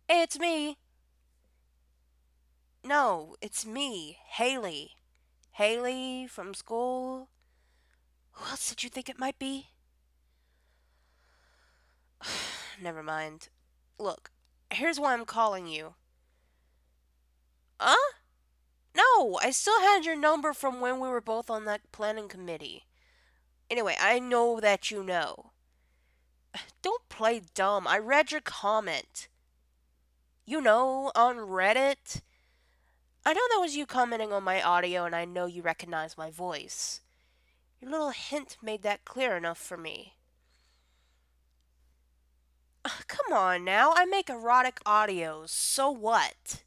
Hey, it's me. No, it's me, Haley. Haley from school. Who else did you think it might be? Never mind. Look, here's why I'm calling you. Huh? No, I still had your number from when we were both on that planning committee. Anyway, I know that you know. Don't play dumb. I read your comment. On Reddit. I know that was you commenting on my audio, and I know you recognize my voice. Your little hint made that clear enough for me. Come on now, I make erotic audios, so what?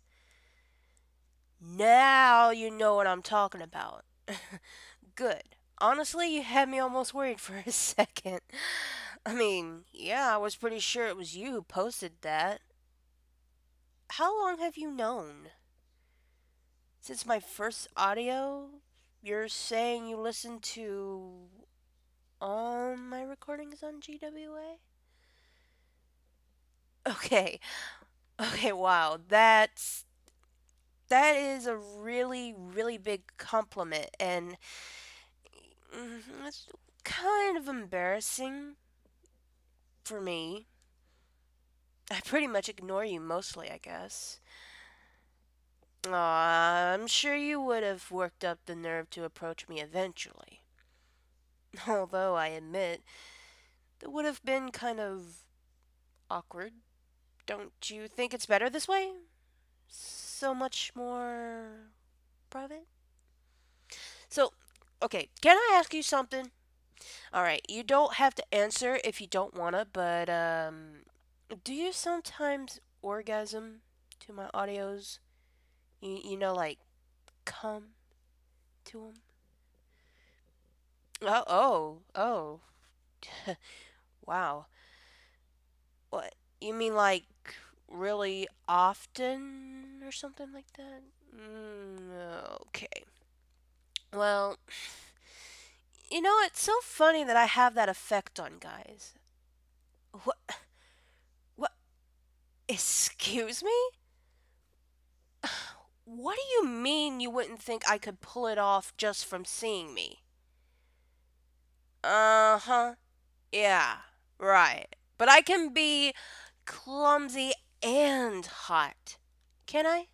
Now you know what I'm talking about. Good. Honestly, you had me almost worried for a second. I mean, yeah, I was pretty sure it was you who posted that. How long have you known? Since my first audio? You're saying you listened to all my recordings on GWA? Okay. Okay, wow. That is a really, really big compliment, and it's kind of embarrassing for me. I pretty much ignore you mostly, I guess. Aw, I'm sure you would have worked up the nerve to approach me eventually. Although I admit, that would have been kind of awkward. Don't you think it's better this way? So much more private? So, okay, can I ask you something? All right, you don't have to answer if you don't wanna, but do you sometimes orgasm to my audios? Like come to them? Oh. Wow. What? You mean like really often or something like that? Okay. Well, it's so funny that I have that effect on guys. What? What? Excuse me? What do you mean you wouldn't think I could pull it off just from seeing me? Uh huh. Yeah, right. But I can be clumsy and hot. Can I?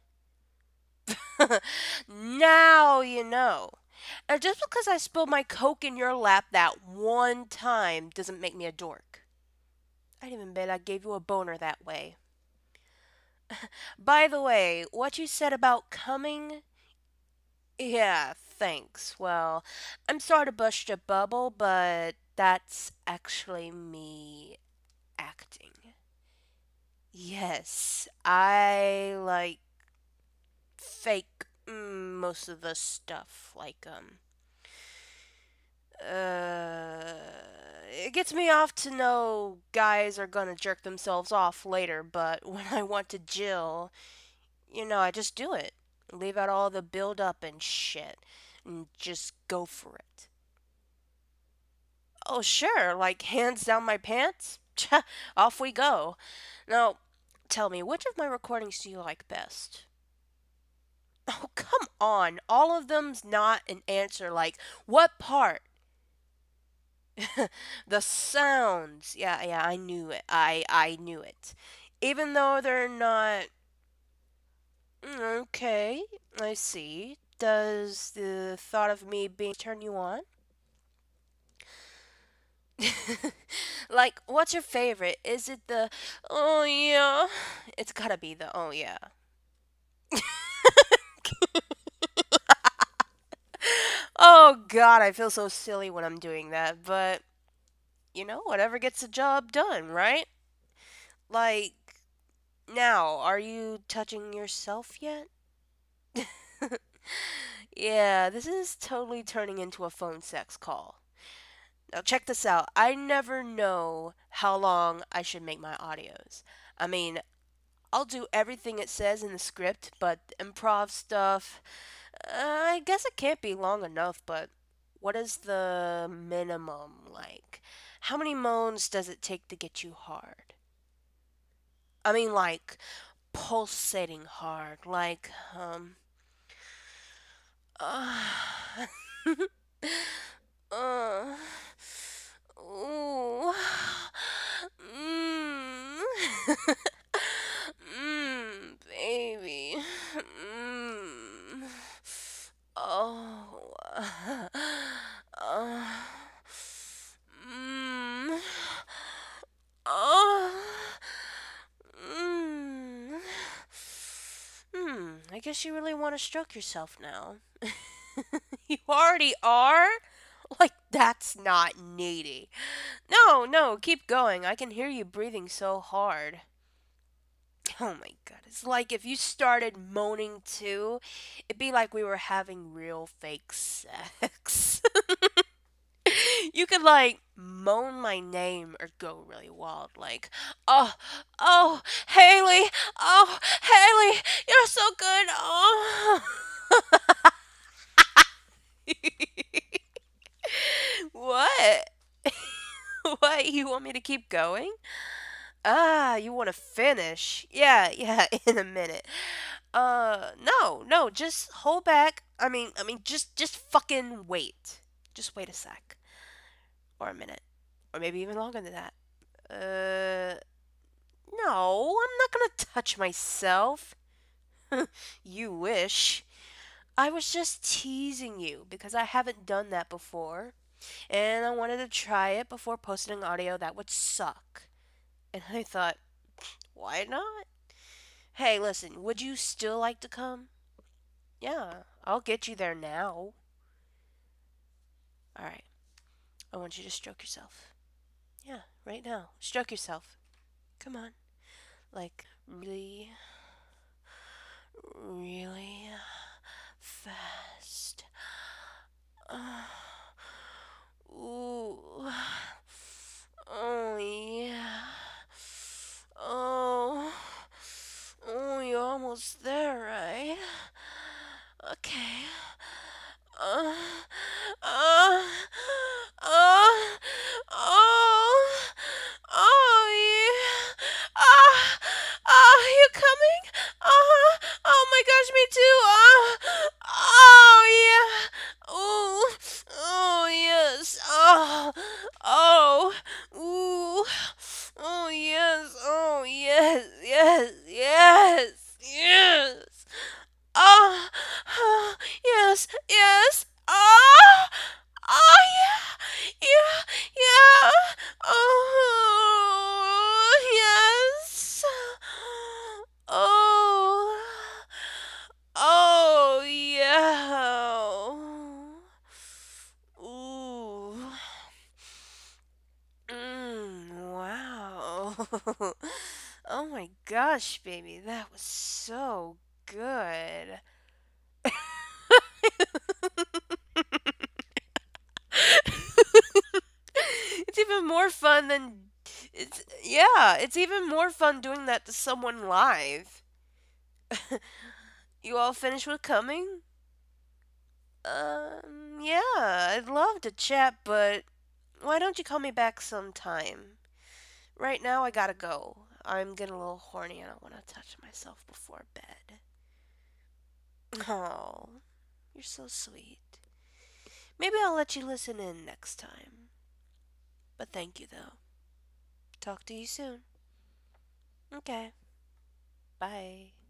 Now you know. And just because I spilled my Coke in your lap that one time doesn't make me a dork. I'd even bet I gave you a boner that way. By the way, what you said about coming. Yeah, thanks. Well, I'm sorry to bust your bubble, but that's actually me acting. Yes, I like fake most of the stuff. Uh, it gets me off to know guys are gonna jerk themselves off later, but when I want to Jill, I just do it. Leave out all the build up and shit, and just go for it. Oh, sure, like hands down my pants? Off we go. Now, tell me, which of my recordings do you like best? Oh, come on. All of them's not an answer. Like, what part? The sounds. Yeah, I knew it. I knew it. Even though they're not. Okay, I see. Does the thought of me being turn you on? Like, what's your favorite? Is it the oh yeah? It's gotta be the oh yeah. Oh god, I feel so silly when I'm doing that, but whatever gets the job done, right? Like, now, are you touching yourself yet? Yeah, this is totally turning into a phone sex call. Now, check this out. I never know how long I should make my audios. I mean, I'll do everything it says in the script, but improv stuff, I guess it can't be long enough, but what is the minimum? Like, how many moans does it take to get you hard? I mean, like, pulsating hard, like, uh, uh, ooh, mmm, baby, mmm, oh, uh, mmm, oh, mmm. I guess you really want to stroke yourself now. You already are? Like, that's not needy. No, no, keep going. I can hear you breathing so hard. Oh my god. It's like if you started moaning too, it'd be like we were having real fake sex. You could like moan my name or go really wild, like, oh, oh, Haley, oh, Haley, you're so good, oh. What? What? You want me to keep going? Ah, you want to finish? Yeah, yeah, in a minute. No, no, just hold back. Just fucking wait. Just wait a sec, or a minute, or maybe even longer than that. Uh, no, I'm not gonna touch myself. You wish. I was just teasing you because I haven't done that before, and I wanted to try it before posting an audio that would suck. And I thought, why not? Hey, listen, would you still like to come? Yeah, I'll get you there now. Alright, I want you to stroke yourself. Yeah, right now. Stroke yourself. Come on. Like, really, really fast. Uh, ooh. Oh, yeah. Oh. Oh, you're almost there, right? Okay. Uh, uh, uh, oh, oh, yeah. You coming? Oh my gosh, me too. Oh, yeah. Ooh, oh, yes. Ooh, oh, yes. Oh, yes, yes, yes, yes. Oh, yes, yes. Yeah, yeah, yeah. Oh, yes. Oh, oh, yeah. Ooh. Wow. Oh my gosh, baby, that was so good. It's even more fun than it's even more fun doing that to someone live. You all finished with coming? Yeah, I'd love to chat, but why don't you call me back sometime? Right now I gotta go. I'm getting a little horny and I want to touch myself before bed. Oh, you're so sweet. Maybe I'll let you listen in next time. But thank you though. Talk to you soon. Okay. Bye.